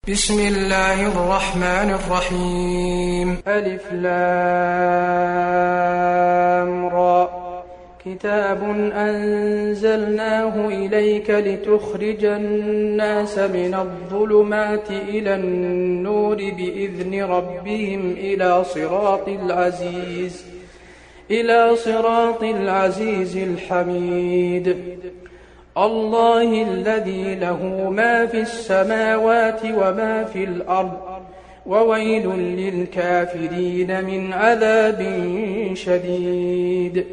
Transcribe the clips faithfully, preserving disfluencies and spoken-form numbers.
بسم الله الرحمن الرحيم. ألف لام را. كتاب أنزلناه إليك لتخرج الناس من الظلمات إلى النور بإذن ربهم إلى صراط العزيز إلى صراط العزيز الحميد. الله الذي له ما في السماوات وما في الأرض وويل للكافرين من عذاب شديد.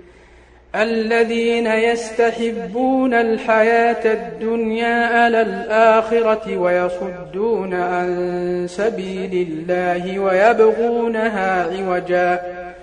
الذين يستحبون الحياة الدنيا على الآخرة ويصدون عن سبيل الله ويبغونها عوجا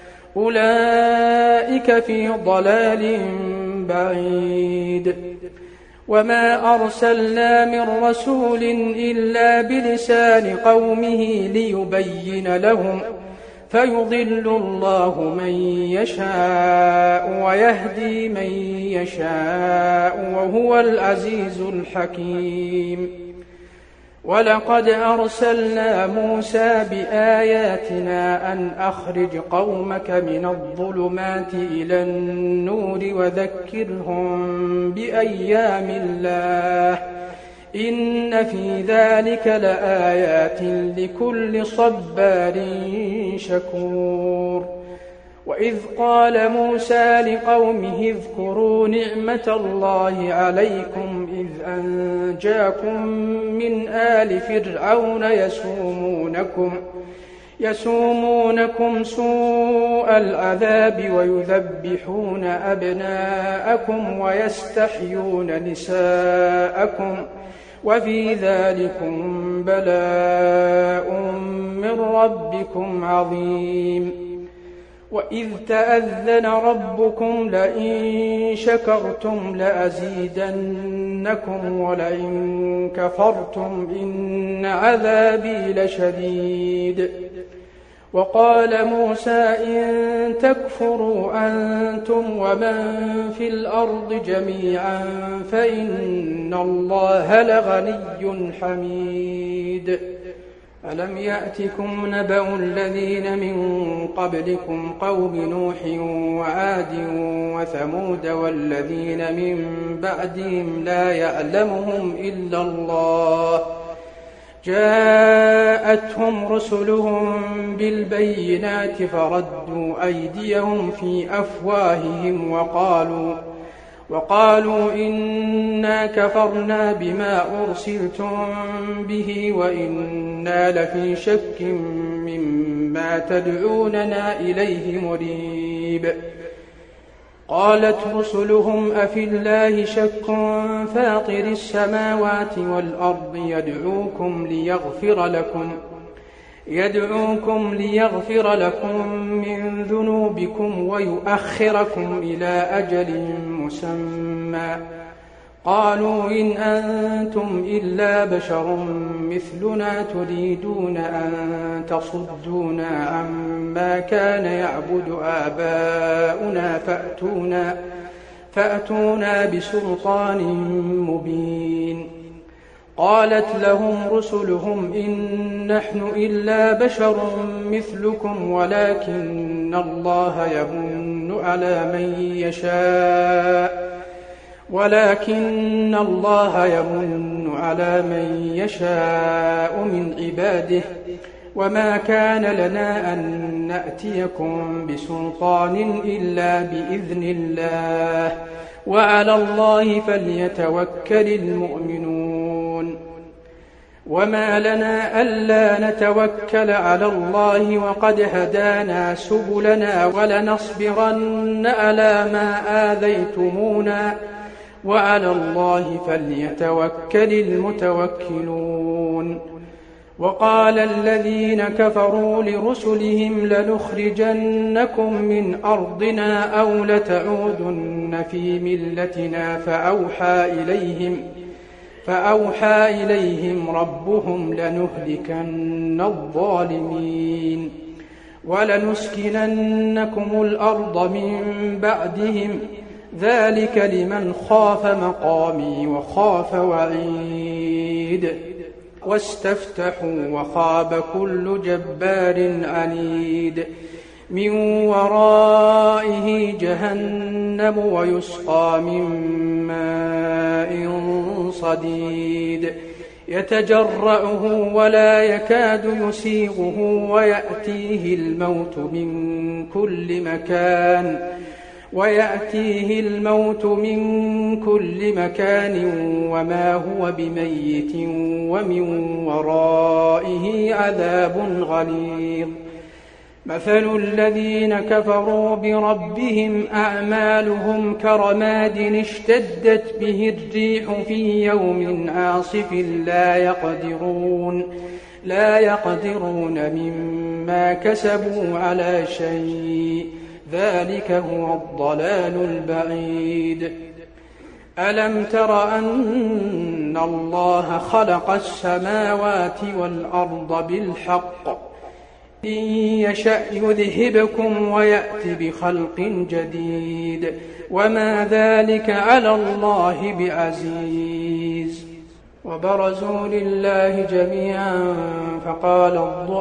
أولئك في ضلال بعيد. وما أرسلنا من رسول إلا بلسان قومه ليبين لهم فيضل الله من يشاء ويهدي من يشاء وهو العزيز الحكيم. ولقد أرسلنا موسى بآياتنا أن أخرج قومك من الظلمات إلى النور وذكرهم بأيام الله إن في ذلك لآيات لكل صبار شكور. وإذ قال موسى لقومه اذكروا نعمة الله عليكم إذ أنجاكم من آل فرعون يسومونكم يسومونكم سوء العذاب ويذبحون أبناءكم ويستحيون نساءكم وفي ذلكم بلاء من ربكم عظيم. وإذ تأذن ربكم لئن شكرتم لأزيدنكم ولئن كفرتم إن عذابي لشديد. وقال موسى إن تكفروا أنتم ومن في الأرض جميعا فإن الله لغني حميد. ألم يأتكم نبأ الذين من قبلكم قوم نوح وعاد وثمود والذين من بعدهم لا يعلمهم إلا الله جاءتهم رسلهم بالبينات فردوا أيديهم في أفواههم وقالوا وقالوا إنا كفرنا بما أرسلتم به وإنا لفي شك مما تدعوننا إليه مريب. قالت رسلهم أفي الله شك فاطر السماوات والأرض يدعوكم ليغفر لكم يدعوكم ليغفر لكم من ذنوبكم ويؤخركم إلى أجل مسمى. قالوا إن أنتم إلا بشر مثلنا تريدون أن تصدونا عما كان يعبد آباؤنا فأتونا, فأتونا بسلطان مبين. قالت لهم رسلهم إن نحن إلا بشر مثلكم ولكن الله يمن على من يشاء ولكن الله يمن على من يشاء من عباده وما كان لنا أن نأتيكم بسلطان إلا بإذن الله وعلى الله فليتوكل المؤمنون. وما لنا ألا نتوكل على الله وقد هدانا سبلنا ولنصبرن على ما آذيتمونا وعلى الله فليتوكل المتوكلون. وقال الذين كفروا لرسلهم لنخرجنكم من أرضنا أو لتعودن في ملتنا فأوحى إليهم فأوحى إليهم ربهم لنهلكن الظالمين ولنسكننكم الأرض من بعدهم ذلك لمن خاف مقامي وخاف وعيد. واستفتحوا وخاب كل جبار عنيد من ورائه جهنم ويسقى من ماء صديد يتجرعه ولا يكاد يسيغه ويأتيه الموت من كل مكان ويأتيه الموت من كل مكان وما هو بميت ومن ورائه عذاب غليظ مثل الذين كفروا بربهم أعمالهم كرماد اشتدت به الريح في يوم عاصف لا يقدرون لا يقدرون مما كسبوا على شيء ذلك هو الضلال البعيد ألم تر أن الله خلق السماوات والأرض بالحق إن يشأ يذهبكم ويأت بخلق جديد وما ذلك على الله بعزيز وبرزوا لله جميعا فقال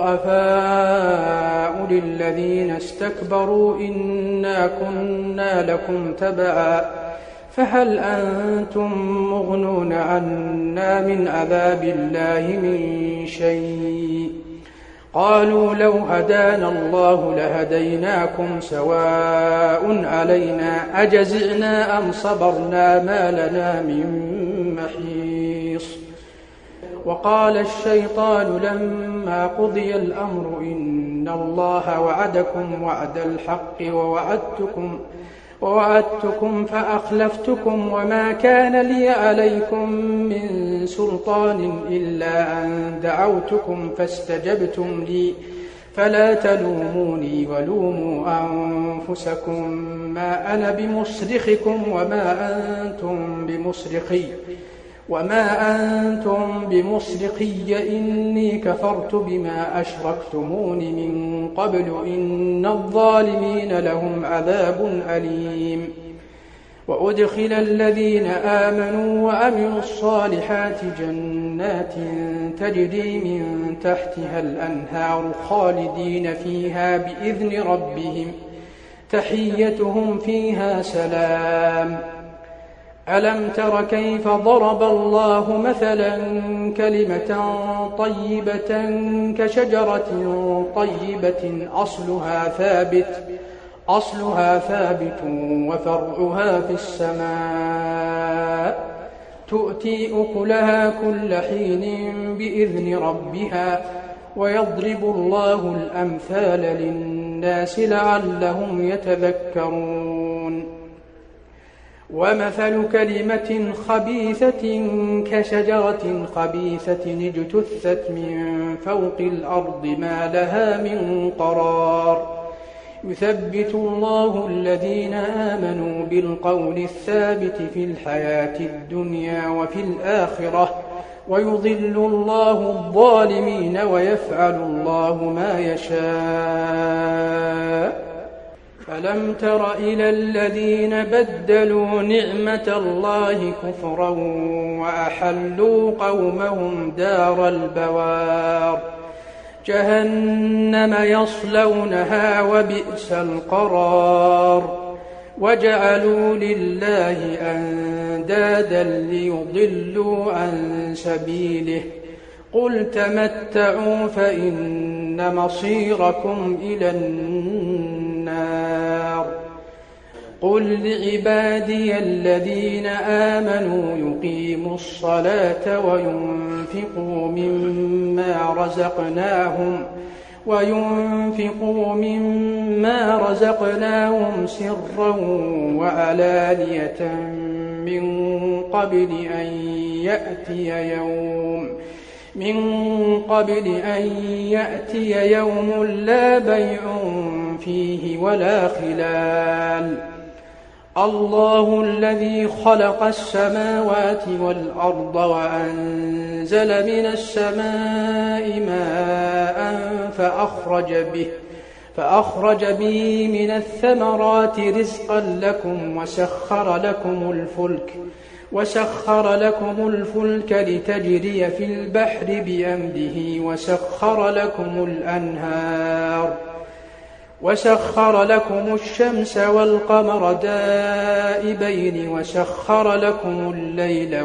الضعفاء للذين استكبروا إنا كنا لكم تبعا فهل أنتم مغنون عنا من عذاب الله من شيء قالوا لو هدانا الله لهديناكم سواء علينا أجزعنا أم صبرنا ما لنا من محيص وقال الشيطان لما قضي الأمر إن الله وعدكم وعد الحق ووعدتكم ووعدتكم فأخلفتكم وما كان لي عليكم من سلطان إلا أن دعوتكم فاستجبتم لي فلا تلوموني ولوموا أنفسكم ما أنا بمصرخكم وما أنتم بمصرخي وما أنتم بمصرخي إني كفرت بما أشركتمون من قبل إن الظالمين لهم عذاب أليم وأدخل الذين آمنوا وعملوا الصالحات جنات تجري من تحتها الأنهار خالدين فيها بإذن ربهم تحيتهم فيها سلام ألم تر كيف ضرب الله مثلا كلمة طيبة كشجرة طيبة أصلها ثابت أصلها ثابت وفرعها في السماء تؤتي أكلها كل حين بإذن ربها ويضرب الله الأمثال للناس لعلهم يتذكرون ومثل كلمة خبيثة كشجرة خبيثة اجتثت من فوق الأرض ما لها من قرار يثبت الله الذين آمنوا بالقول الثابت في الحياة الدنيا وفي الآخرة ويضل الله الظالمين ويفعل الله ما يشاء ألم تر إلى الذين بدلوا نعمة الله كفرا وأحلوا قومهم دار البوار جهنم يصلونها وبئس القرار وجعلوا لله أندادا ليضلوا عن سبيله قل تمتعوا فإن مصيركم إلى النار قل لعبادي الذين آمنوا يقيموا الصلاة وينفقوا مما رزقناهم وينفقوا مما رزقناهم سرا وعلانية من قبل أن يأتي يوم من قبل أن يأتي يوم لا بيع فيه ولا خلال الله الذي خلق السماوات والأرض وأنزل من السماء ماء فأخرج به فأخرج به من الثمرات رزقا لكم وسخر لكم الفلك وسخر لكم الفلك لتجري في البحر بأمره وسخر لكم الأنهار وسخر لكم الشمس والقمر دائبين وسخر لكم الليل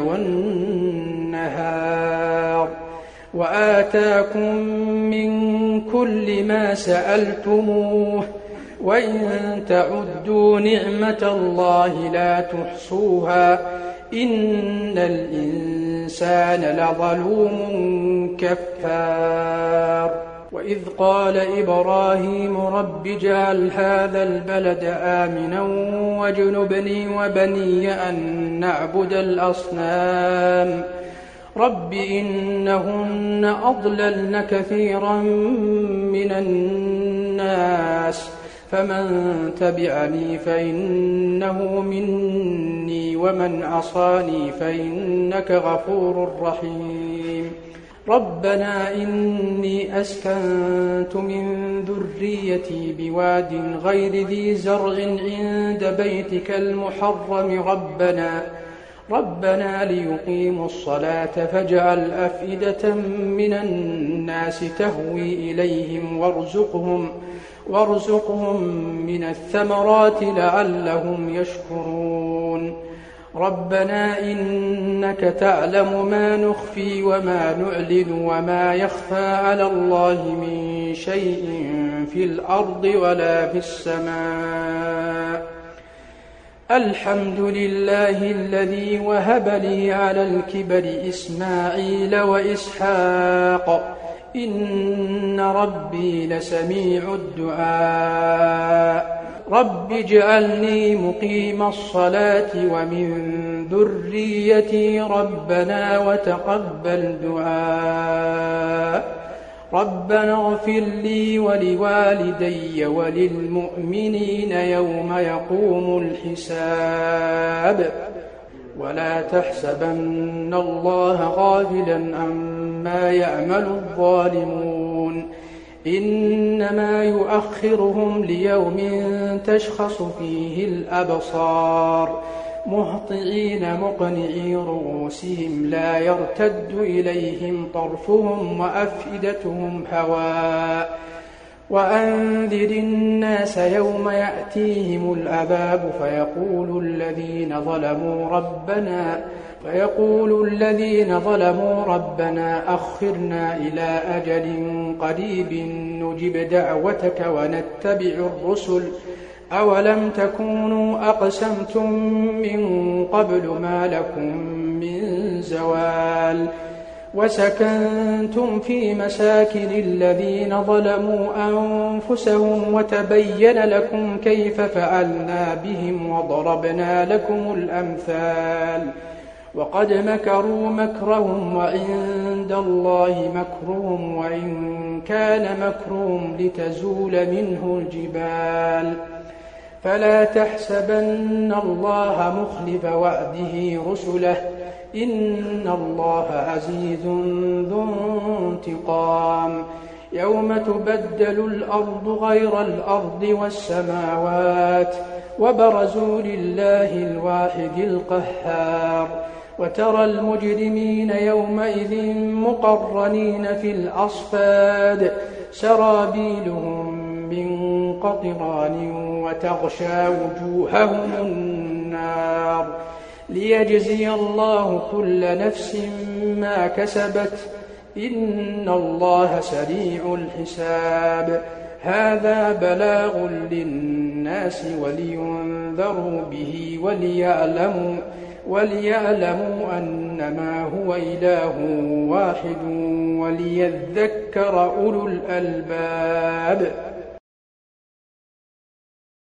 والنهار وآتاكم من كل ما سألتموه وإن تعدوا نعمة الله لا تحصوها إن الإنسان لظلوم كفار وإذ قال إبراهيم رب اجعل هذا البلد آمنا واجنبني وبني أن نعبد الأصنام رب إنهن أضللن كثيرا من الناس فمن تبعني فإنه مني ومن عصاني فإنك غفور رحيم ربنا إني أسكنت من ذريتي بواد غير ذي زرع عند بيتك المحرم ربنا ربنا ليقيموا الصلاة فاجعل أفئدة من الناس تهوي إليهم وارزقهم وارزقهم من الثمرات لعلهم يشكرون ربنا إنك تعلم ما نخفي وما نعلن وما يخفى على الله من شيء في الأرض ولا في السماء الحمد لله الذي وهب لي على الكبر إسماعيل وإسحاق إن ربي لسميع الدعاء رب اجعلني مقيم الصلاة ومن ذريتي ربنا وتقبل دعاء ربنا اغفر لي ولوالدي وللمؤمنين يوم يقوم الحساب ولا تحسبن الله غافلا عما يعمل الظالمون إنما يؤخرهم ليوم تشخص فيه الأبصار مهطعين مقنعي رؤوسهم لا يرتد إليهم طرفهم وأفئدتهم هواء وأنذر الناس يوم يأتيهم العذاب فيقول الذين ظلموا ربنا فيقول الذين ظلموا ربنا أخرنا إلى أجل قريب نجب دعوتك ونتبع الرسل أولم تكونوا أقسمتم من قبل ما لكم من زوال وسكنتم في مساكن الذين ظلموا أنفسهم وتبين لكم كيف فعلنا بهم وضربنا لكم الأمثال وقد مكروا مكرهم وعند الله مكرهم وإن كان مكرهم لتزول منه الجبال فلا تحسبن الله مخلف وعده رسله إن الله عزيز ذو انتقام يوم تبدل الأرض غير الأرض والسماوات وبرزوا لله الواحد القهار وترى المجرمين يومئذ مقرنين في الأصفاد سرابيلهم من قطران وتغشى وجوههم النار ليجزي الله كل نفس ما كسبت إن الله سريع الحساب هذا بلاغ للناس ولينذروا به وليعلموا وليعلموا أنما هو إله واحد وليذكر أولو الألباب